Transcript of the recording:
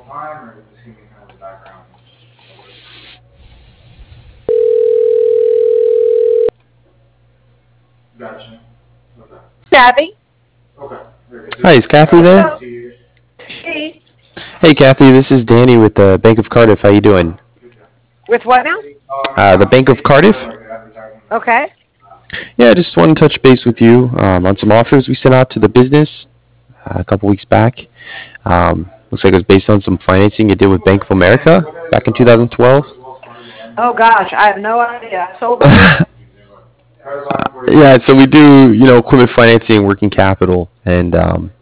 Kathy? Hi, is Kathy there? Hey. Hey, Kathy, this is Danny with the Bank of Cardiff. How you doing? With what now? The Bank of Cardiff? Okay. Yeah, I just want to touch base with you on some offers we sent out to the business a couple weeks back. Looks like it was based on some financing you did with Bank of America back in 2012. Oh gosh, I have no idea. So what? Yeah, so we do, equipment financing, working capital, and